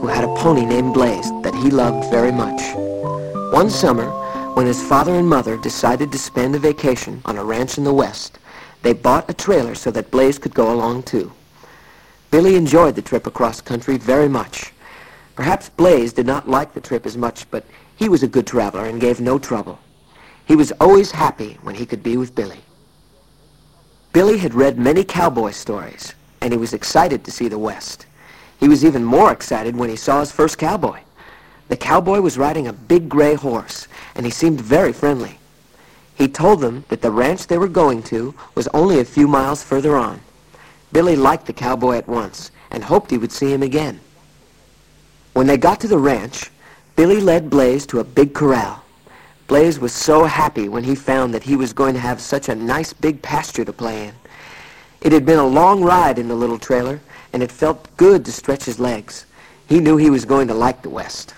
had a pony named Blaze that he loved very much. One summer, when his father and mother decided to spend a vacation on a ranch in the West, they bought a trailer so that Blaze could go along too. Billy enjoyed the trip across country very much. Perhaps Blaze did not like the trip as much, but he was a good traveler and gave no trouble. He was always happy when he could be with Billy. Billy had read many cowboy stories, and he was excited to see the West. He was even more excited when he saw his first cowboy. The cowboy was riding a big gray horse, and he seemed very friendly. He told them that the ranch they were going to was only a few miles further on. Billy liked the cowboy at once and hoped he would see him again. When they got to the ranch, Billy led Blaze to a big corral. Blaze was so happy when he found that he was going to have such a nice big pasture to play in. It had been a long ride in the little trailer, and it felt good to stretch his legs. He knew he was going to like the West.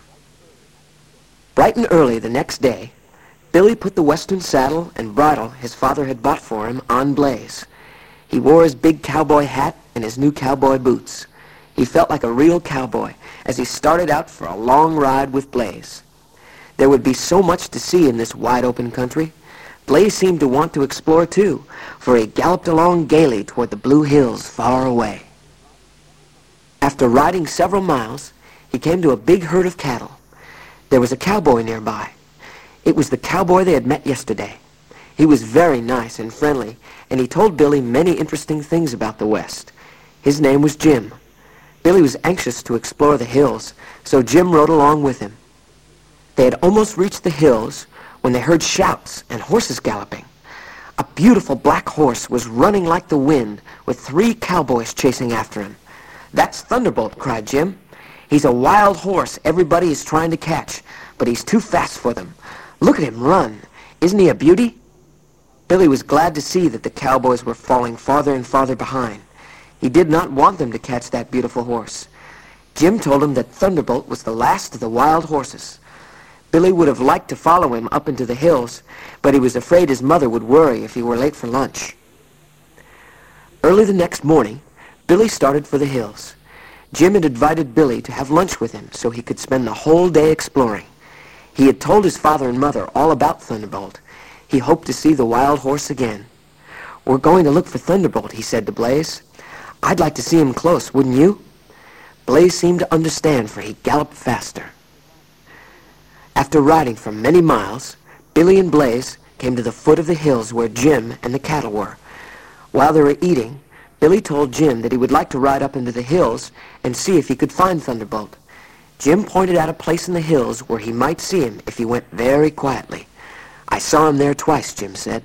Bright and early the next day, Billy put the western saddle and bridle his father had bought for him on Blaze. He wore his big cowboy hat and his new cowboy boots. He felt like a real cowboy as he started out for a long ride with Blaze. There would be so much to see in this wide-open country. Blaze seemed to want to explore too, for he galloped along gaily toward the blue hills far away. After riding several miles, he came to a big herd of cattle. There was a cowboy nearby. It was the cowboy they had met yesterday. He was very nice and friendly, and he told Billy many interesting things about the West. His name was Jim. Billy was anxious to explore the hills, so Jim rode along with him. They had almost reached the hills when they heard shouts and horses galloping. A beautiful black horse was running like the wind, with 3 cowboys chasing after him. "That's Thunderbolt," cried Jim. "He's a wild horse everybody is trying to catch, but he's too fast for them. Look at him run. Isn't he a beauty?" Billy was glad to see that the cowboys were falling farther and farther behind. He did not want them to catch that beautiful horse. Jim told him that Thunderbolt was the last of the wild horses. Billy would have liked to follow him up into the hills, but he was afraid his mother would worry if he were late for lunch. Early the next morning, Billy started for the hills. Jim had invited Billy to have lunch with him so he could spend the whole day exploring. He had told his father and mother all about Thunderbolt. He hoped to see the wild horse again. "We're going to look for Thunderbolt," he said to Blaze. "I'd like to see him close, wouldn't you?" Blaze seemed to understand, for he galloped faster. After riding for many miles, Billy and Blaze came to the foot of the hills where Jim and the cattle were. While they were eating, Billy told Jim that he would like to ride up into the hills and see if he could find Thunderbolt. Jim pointed out a place in the hills where he might see him if he went very quietly. "I saw him there twice," Jim said.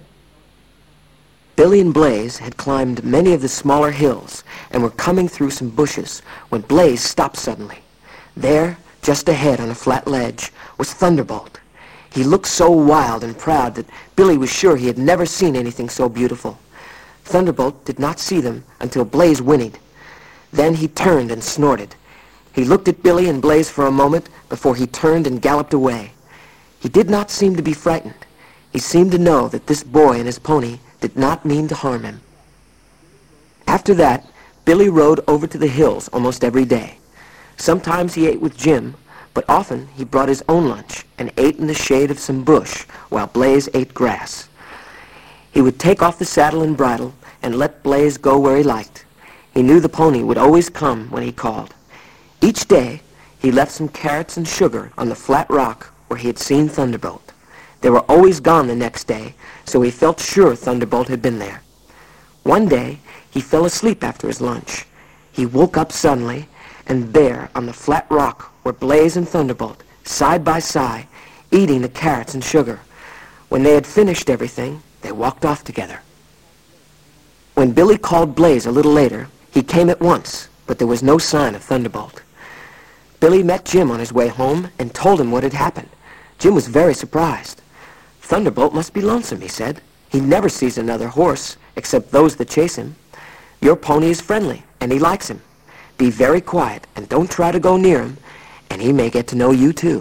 Billy and Blaze had climbed many of the smaller hills and were coming through some bushes when Blaze stopped suddenly. There, just ahead on a flat ledge, was Thunderbolt. He looked so wild and proud that Billy was sure he had never seen anything so beautiful. Thunderbolt did not see them until Blaze whinnied. Then he turned and snorted. He looked at Billy and Blaze for a moment before he turned and galloped away. He did not seem to be frightened. He seemed to know that this boy and his pony did not mean to harm him. After that, Billy rode over to the hills almost every day. Sometimes he ate with Jim, but often he brought his own lunch and ate in the shade of some bush while Blaze ate grass. He would take off the saddle and bridle and let Blaze go where he liked. He knew the pony would always come when he called. Each day, he left some carrots and sugar on the flat rock where he had seen Thunderbolt. They were always gone the next day, so he felt sure Thunderbolt had been there. One day, he fell asleep after his lunch. He woke up suddenly, and there, on the flat rock, were Blaze and Thunderbolt, side by side, eating the carrots and sugar. When they had finished everything, they walked off together. When Billy called Blaze a little later, he came at once, but there was no sign of Thunderbolt. Billy met Jim on his way home and told him what had happened. Jim was very surprised. "Thunderbolt must be lonesome," he said. "He never sees another horse, except those that chase him. Your pony is friendly, and he likes him. Be very quiet, and don't try to go near him, and he may get to know you too."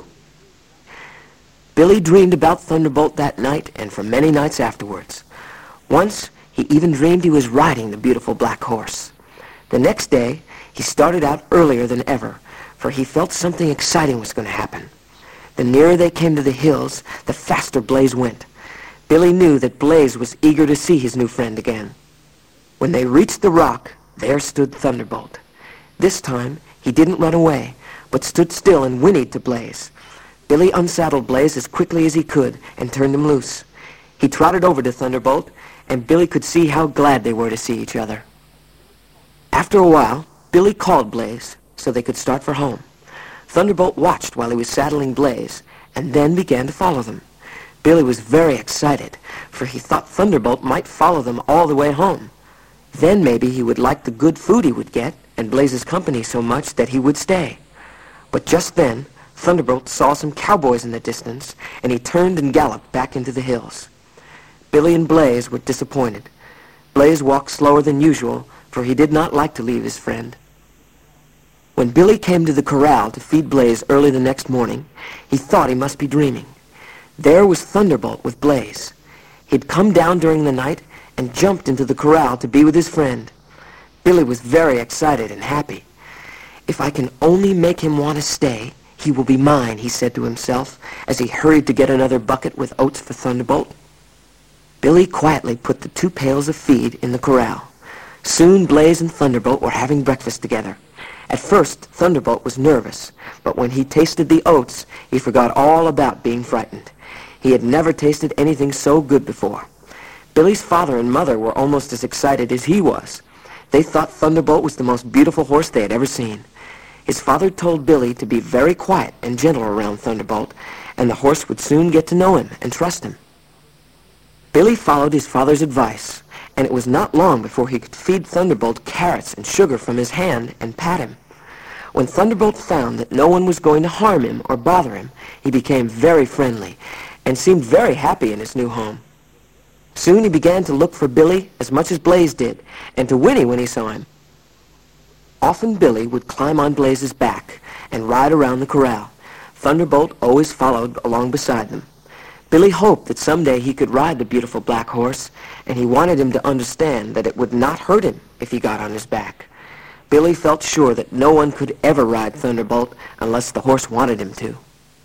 Billy dreamed about Thunderbolt that night and for many nights afterwards. Once, he even dreamed he was riding the beautiful black horse. The next day, he started out earlier than ever, for he felt something exciting was going to happen. The nearer they came to the hills, the faster Blaze went. Billy knew that Blaze was eager to see his new friend again. When they reached the rock, there stood Thunderbolt. This time, he didn't run away, but stood still and whinnied to Blaze. Billy unsaddled Blaze as quickly as he could and turned him loose. He trotted over to Thunderbolt, and Billy could see how glad they were to see each other. After a while, Billy called Blaze so they could start for home. Thunderbolt watched while he was saddling Blaze, and then began to follow them. Billy was very excited, for he thought Thunderbolt might follow them all the way home. Then maybe he would like the good food he would get, and Blaze's company so much that he would stay. But just then, Thunderbolt saw some cowboys in the distance, and he turned and galloped back into the hills. Billy and Blaze were disappointed. Blaze walked slower than usual, for he did not like to leave his friend. When Billy came to the corral to feed Blaze early the next morning, he thought he must be dreaming. There was Thunderbolt with Blaze. He'd come down during the night and jumped into the corral to be with his friend. Billy was very excited and happy. "If I can only make him want to stay, he will be mine," he said to himself as he hurried to get another bucket with oats for Thunderbolt. Billy quietly put the 2 pails of feed in the corral. Soon Blaze and Thunderbolt were having breakfast together. At first, Thunderbolt was nervous, but when he tasted the oats, he forgot all about being frightened. He had never tasted anything so good before. Billy's father and mother were almost as excited as he was. They thought Thunderbolt was the most beautiful horse they had ever seen. His father told Billy to be very quiet and gentle around Thunderbolt, and the horse would soon get to know him and trust him. Billy followed his father's advice, and it was not long before he could feed Thunderbolt carrots and sugar from his hand and pat him. When Thunderbolt found that no one was going to harm him or bother him, he became very friendly and seemed very happy in his new home. Soon he began to look for Billy as much as Blaze did, and to whinny when he saw him. Often Billy would climb on Blaze's back and ride around the corral. Thunderbolt always followed along beside them. Billy hoped that someday he could ride the beautiful black horse, and he wanted him to understand that it would not hurt him if he got on his back. Billy felt sure that no one could ever ride Thunderbolt unless the horse wanted him to.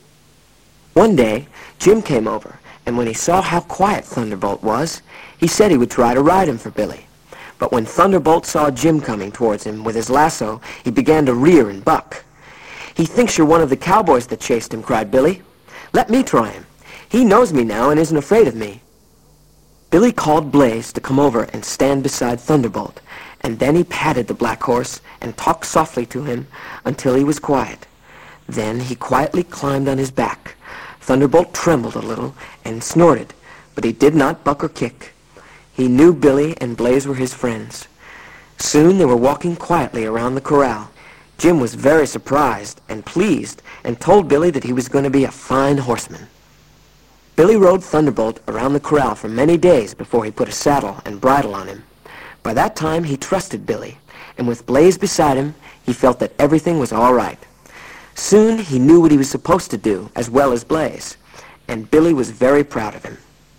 One day, Jim came over, and when he saw how quiet Thunderbolt was, he said he would try to ride him for Billy. But when Thunderbolt saw Jim coming towards him with his lasso, he began to rear and buck. "He thinks you're one of the cowboys that chased him," cried Billy. "Let me try him. He knows me now and isn't afraid of me." Billy called Blaze to come over and stand beside Thunderbolt, and then he patted the black horse and talked softly to him until he was quiet. Then he quietly climbed on his back. Thunderbolt trembled a little and snorted, but he did not buck or kick. He knew Billy and Blaze were his friends. Soon they were walking quietly around the corral. Jim was very surprised and pleased and told Billy that he was going to be a fine horseman. Billy rode Thunderbolt around the corral for many days before he put a saddle and bridle on him. By that time he trusted Billy, and with Blaze beside him, he felt that everything was all right. Soon he knew what he was supposed to do as well as Blaze, and Billy was very proud of him.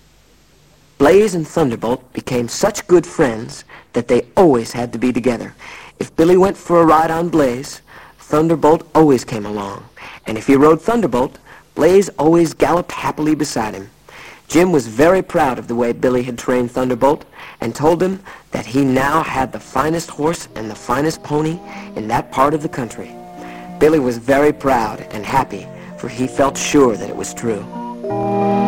Blaze and Thunderbolt became such good friends that they always had to be together. If Billy went for a ride on Blaze, Thunderbolt always came along, and if he rode Thunderbolt, Blaze always galloped happily beside him. Jim was very proud of the way Billy had trained Thunderbolt, and told him that he now had the finest horse and the finest pony in that part of the country. Billy was very proud and happy, for he felt sure that it was true.